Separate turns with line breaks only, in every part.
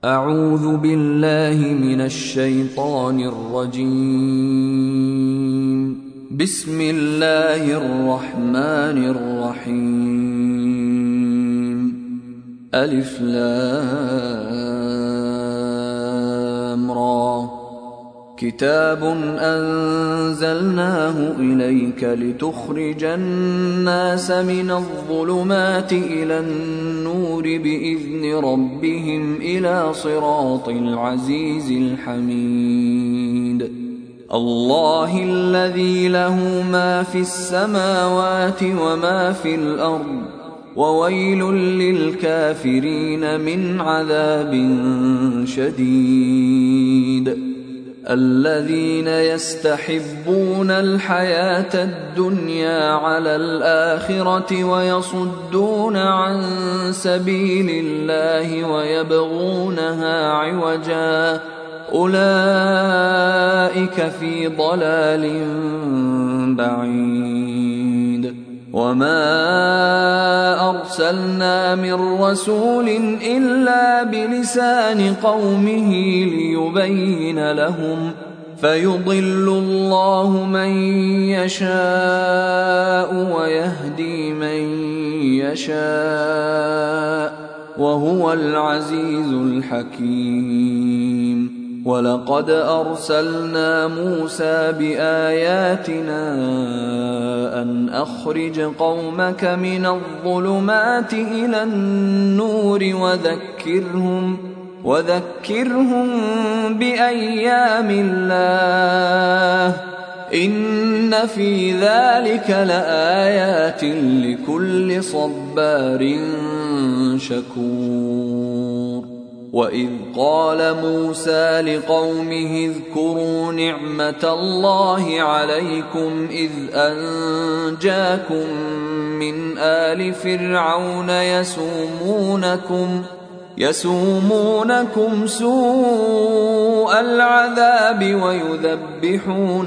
أعوذ بالله من الشيطان الرجيم. بسم الله الرحمن الرحيم. ألف لام را. كتاب أنزلناه إليك لتخرج الناس من الظلمات إلى النور بإذن ربهم إلى صراط العزيز الحميد. الله الذي له ما في السماوات وما في الأرض، وويل للكافرين من عذاب شديد. الذين يستحبون الحياة الدنيا على الآخرة ويصدون عن سبيل الله ويبغونها عوجا، أولئك في ضلال بعيد. وما أرسلنا من رسول إلا بلسان قومه ليبين لهم، فيضل الله من يشاء ويهدي من يشاء، وهو العزيز الحكيم. ولقد أرسلنا موسى بآياتنا أن أخرج قومك من الظلمات إلى النور وذكرهم بأيام الله، إن في ذلك لآيات لكل صبار شكور. وإذ قال موسى لقومه اذكروا نعمة الله عليكم إذ أنجاكم من آل فرعون يسومونكم سوء العذاب ويذبحون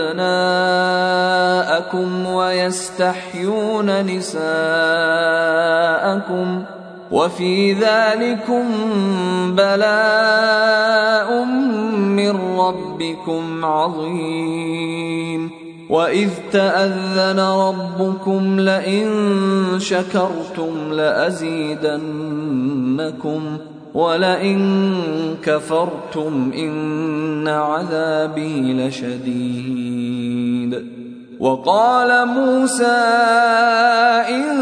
أبناءكم ويستحيون نساءكم، وفي ذلكم بلاء من ربكم عظيم. وإذ تأذن ربكم لئن شكرتم لأزيدنكم ولئن كفرتم إن عذابي لشديد. وقال موسى إن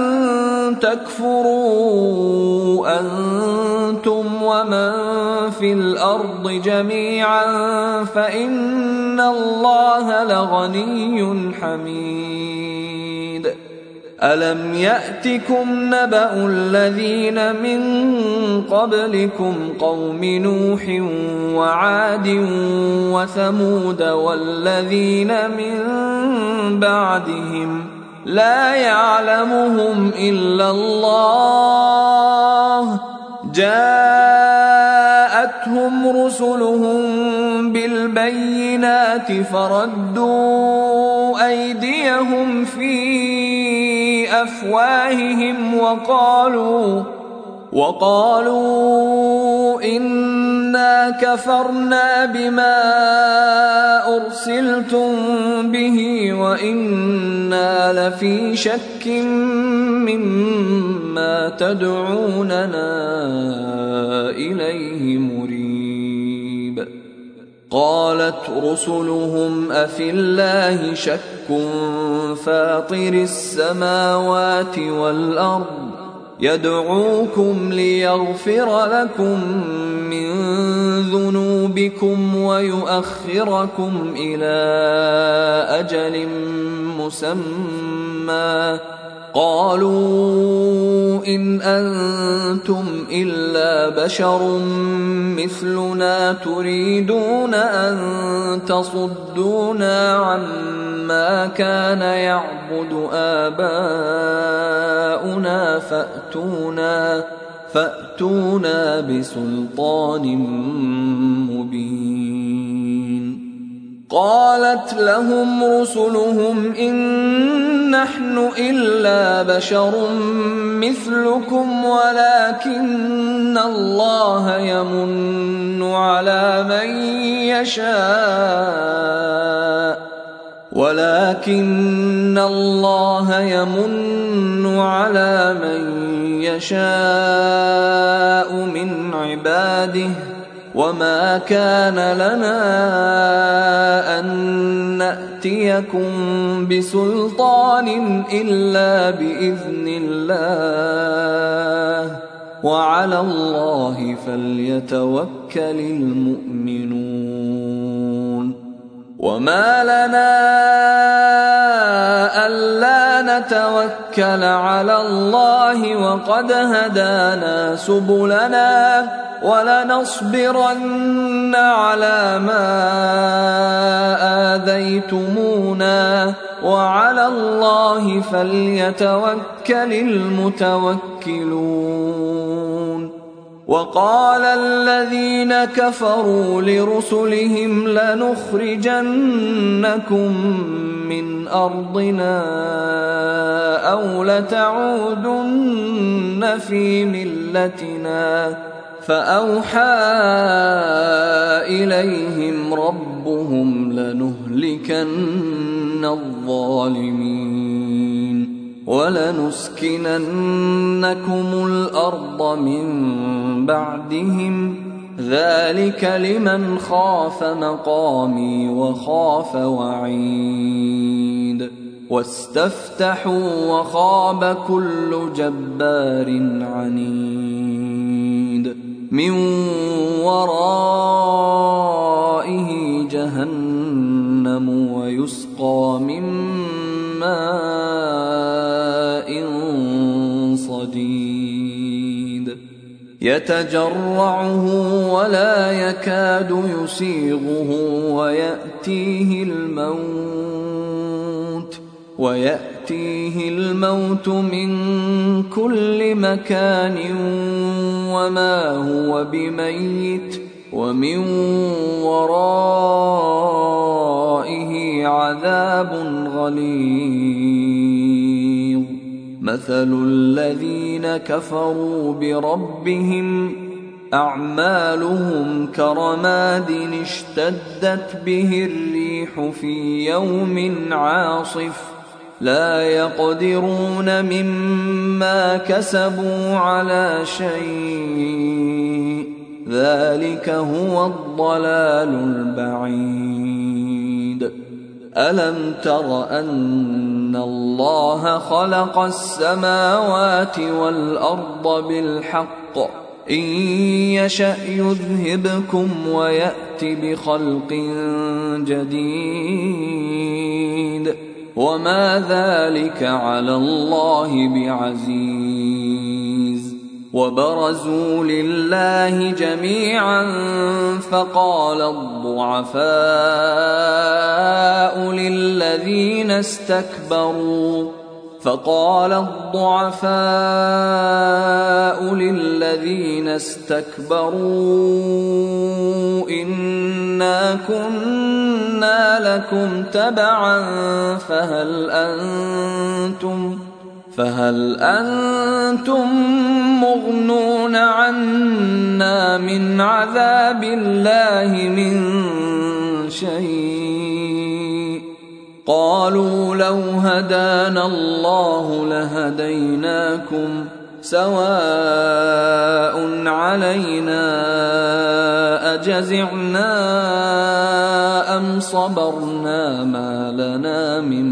تكفروا أنتم ومن في الأرض جميعا فإن الله لغني حميد. ألم يأتكم نبأ الذين من قبلكم قوم نوح وعاد وثمود والذين من بعدهم لا يعلمهم إلا الله، جاءتهم رسلهم بالبينات فردوا أيديهم في أفواههم وقالوا إنا كفرنا بما أرسلتم به وإنا لفي شك مما تدعوننا إليه مريب. قالت رسلهم أفي الله شك فاطر السماوات والأرض يدعوكم ليغفر لكم من ذنوبكم ويؤخركم إلى أجل مسمى، قالوا إن أنتم إلا بشر مثلنا تريدون أن تصدونا عما كان يعبد آباؤنا فأتونا بسلطان مبين. قالت لهم رسلهم إن نحن إلا بشر مثلكم ولكن الله يمن على من يشاء من عباده وما كان لنا أن نأتيكم بسلطان إلا بإذن الله وعلى الله فليتوكل المؤمنون وما لنا ألا نتوكل على الله وقد هدانا سبلنا ولنصبرن على ما آذيتمونا وعلى الله فليتوكل المتوكلون وقال الذين كفروا لرسلهم لنخرجنكم من أرضنا أو لتعودن في ملتنا فأوحى إليهم ربهم لنهلكن الظالمين ولنسكننكم الأرض من بعدهم ذلك لمن خاف مقامي وخاف وعيد واستفتحوا وخاب كل جبار عنيد من ورائه جهنم ويسقى من ماء صديد يتجرعه ولا يكاد يسيغه ويأتيه الموت من كل مكان وما هو بميت ومن ورائه عذاب غليظ مثل الذين كفروا بربهم أعمالهم كرماد اشتدت به الريح في يوم عاصف لا يقدرون مما كسبوا على شيء ذلك هو الضلال البعيد ألم تر أن الله خلق السماوات والأرض بالحق إن يشأ يذهبكم ويأت بخلق جديد وما ذلك على الله بعزيز وبرزوا لله جميعا فقال الضعفاء للذين استكبروا إنا كنا لكم تبعا فهل أنتم مغنون عنا من عذاب الله من شيء قالوا لو هدانا الله لهديناكم سواء علينا أجزعنا أم صبرنا ما لنا من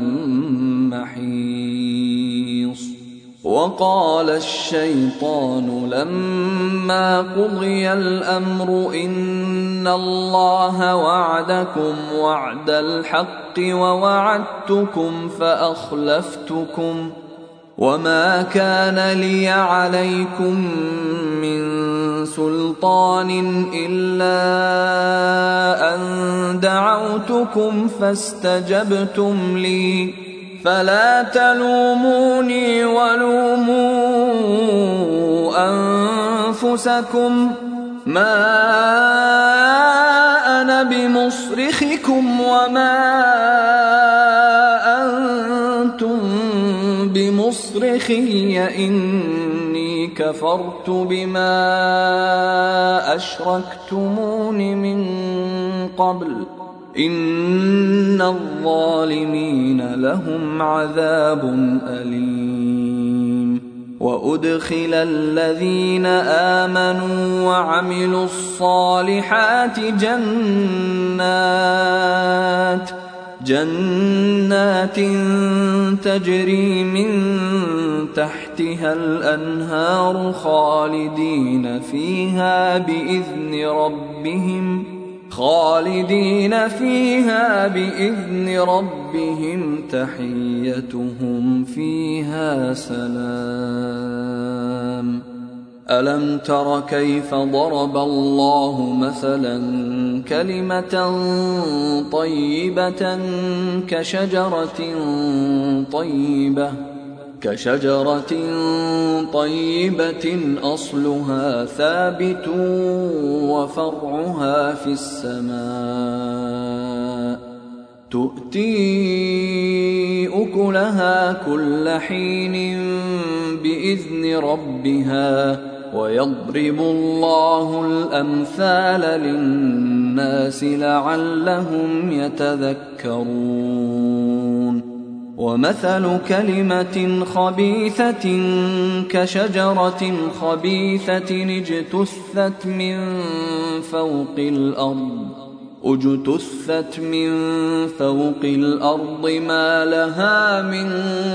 محيص وقال الشيطان لما قضي الأمر إن الله وعدكم وعد الحق ووعدتكم فأخلفتكم وما كان لي عليكم من سلطان إلا أن دعوتكم فاستجبتم لي فلا تلوموني ولوموا أنفسكم ما أنا بمصرخكم وما أنتم بمصرخي إني كفرت بما أشركتمون من قبل إن الظالمين لهم عذاب أليم. وأدخل الذين آمنوا وعملوا الصالحات جنات تجري من تحتها الأنهار خالدين فيها بإذن ربهم تحيتهم فيها سلام. ألم تر كيف ضرب الله مثلا كلمة طيبة كشجرة طيبة أصلها ثابت وفرعها في السماء تؤتي أكلها كل حين بإذن ربها ويضرب الله الأمثال للناس لعلهم يتذكرون. ومثل كلمة خبيثة كشجرة خبيثة اجتثت من فوق الأرض ما لها من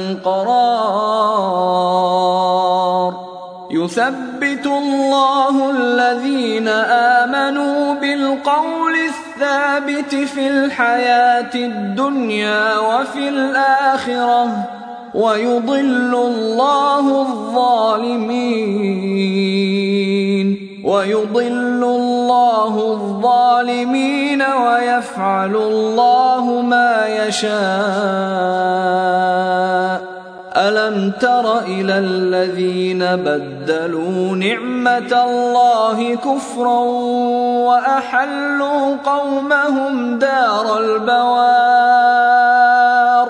قرار. يثبت الله الذين آمنوا بالقول الثابت في الحياة الدنيا وفي الآخرة ويضل الله الظالمين ويفعل الله ما يشاء. ألم تر إلى الذين بدلوا نعمة الله كفرا وأحلوا قومهم دار البوار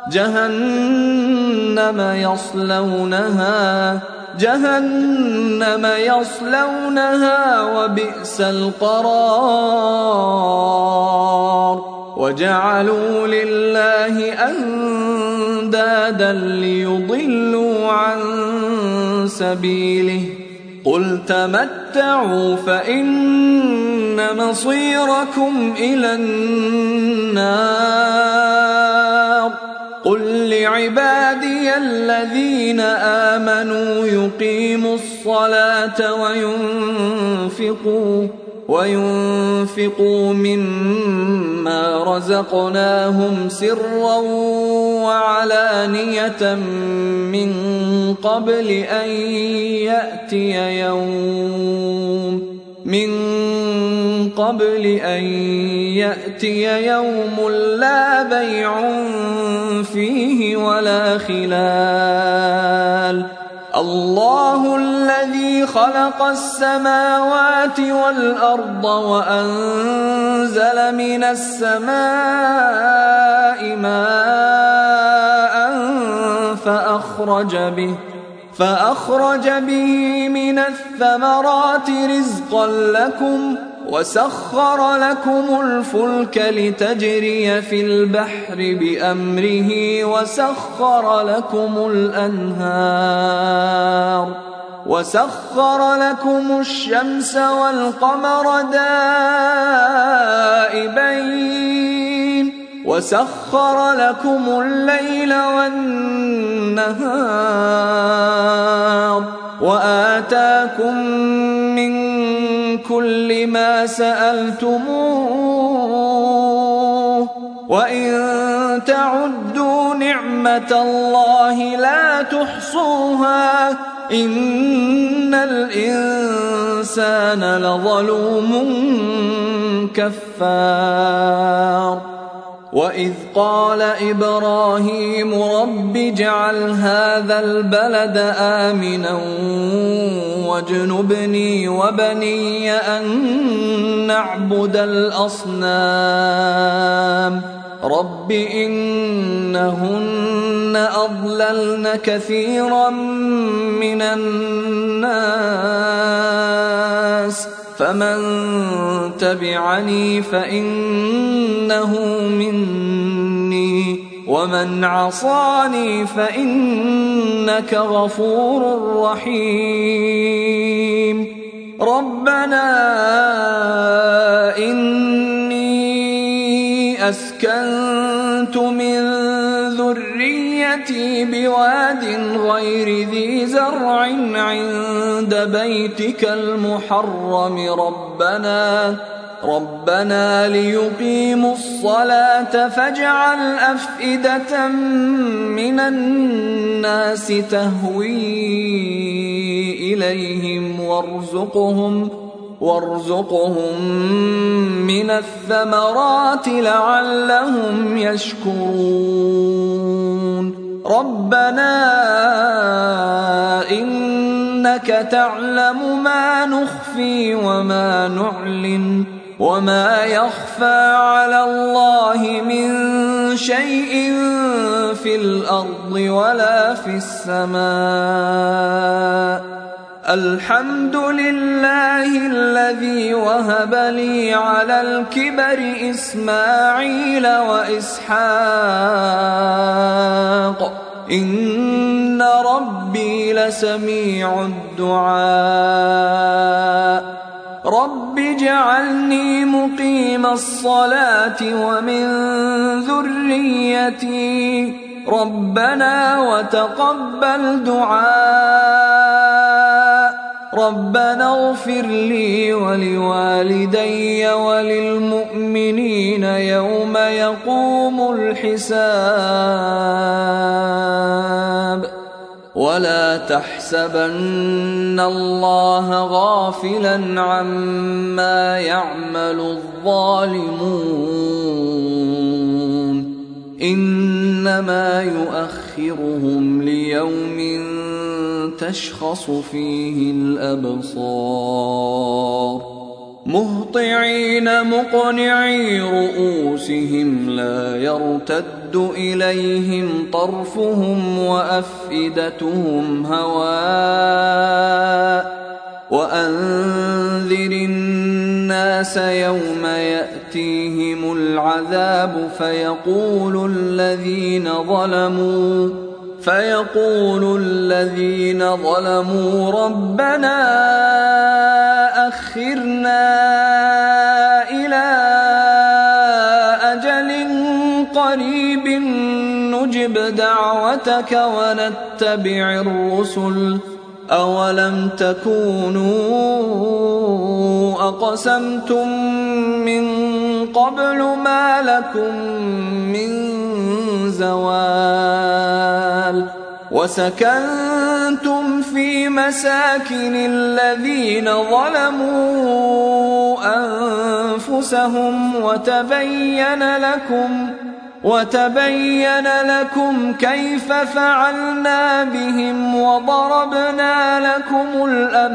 جهنم يصلونها وبئس القرار. وجعلوا لله أندادا ليضلوا عن سبيله قل تمتعوا فإن مصيركم إلى النار. قل لعبادي الذين آمنوا يقيموا الصلاة وينفقوا مما رزقناهم سرا وعلانية من قبل أن يأتي يوم لا بيع فيه ولا خلال. الله الذي خلق السماوات والأرض وأنزل من السماء ماء فأخرج به من الثمرات رزقا لكم وسخر لكم الفلك لتجري في البحر بأمره وسخر لكم الشمس والقمر دائبين وسخر لكم الليل والنهار وآتاكم من كل ما سألتموه وإن تعدوا نعمة الله لا تحصوها إن الإنسان لظلوم كفار. وإذ قال إبراهيم رب اجعل هذا البلد آمنا واجنبني وبني أن نعبد الأصنام رب إنهن أضللن كثيرا من الناس فمن تبعني فإنه مني ومن عصاني فإنك غفور رحيم ربنا إني أسكنت من ذريتي بواد غير ذي زرع عند بيتك المحرم ربنا ليقيموا الصلاة فاجعل أفئدة من الناس تهوي إليهم وارزقهم من الثمرات لعلهم يشكرون ربنا إنك تعلم ما نخفي وما نعلن وما يخفى على الله من شيء في الأرض ولا في السماء الحمد لله الذي وهب لي على الكبر إسماعيل وإسحاق إن ربي لسميع الدعاء رب اجعلني مقيم الصلاة ومن ذريتي ربنا وتقبل دعاء ربنا اغفر لي ولوالدي وللمؤمنين يوم يقوم الحساب ولا تحسبن الله غافلا عما يعمل الظالمون إنما يؤخرهم ليوم تشخص فيه الأبصار مهطعين مقنعي رؤوسهم لا يرتد إليهم طرفهم وأفئدتهم هواء وأنذر الناس يوم يأتيهم العذاب فيقول الذين ظلموا ربنا أخرنا إلى أجل قريب نجب دعوتك ونتبع الرسل أولم تكونوا أقسمتم من قبل ما لكم من زوال وسكنتم في مساكن الذين ظلموا أنفسهم وتبين لكم كيف فعلنا بهم وضربنا لكم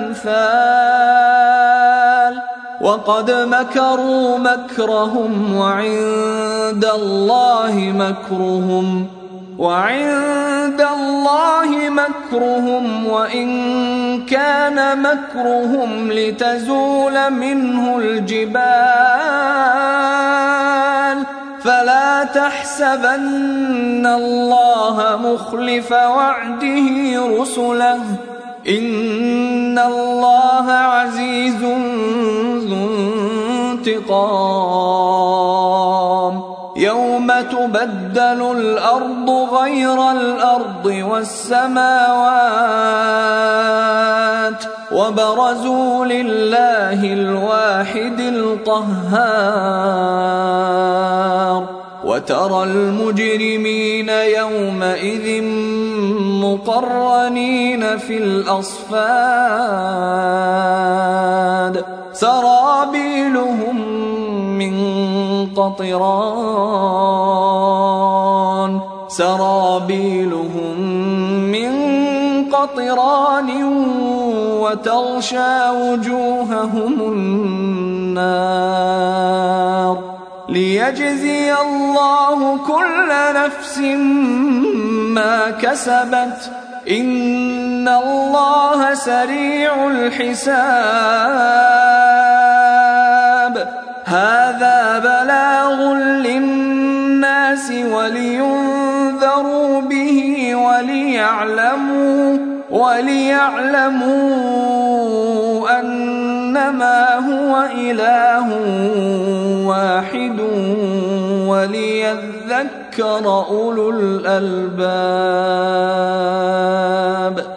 الأمثال وقد مكروا مكرهم وعند الله مكرهم وإن كان مكرهم لتزول منه الجبال فلا تحسبن الله مخلف وعده رسله إن الله عزيز ذو انتقام يوم تبدل الأرض غير الأرض والسماوات وبرزوا لله الواحد القهار وترى المجرمين يومئذ مقرنين في الأصفاد سرابيلهم من قطران سرابيلهم من قطران وتغشى وجوههم النار ليجزي الله كل نفس ما كسبت إن الله سريع الحساب هذا بلاغ للناس ولينذروا به وليعلموا أنما هو إله واحد وليذكر أولو الألباب.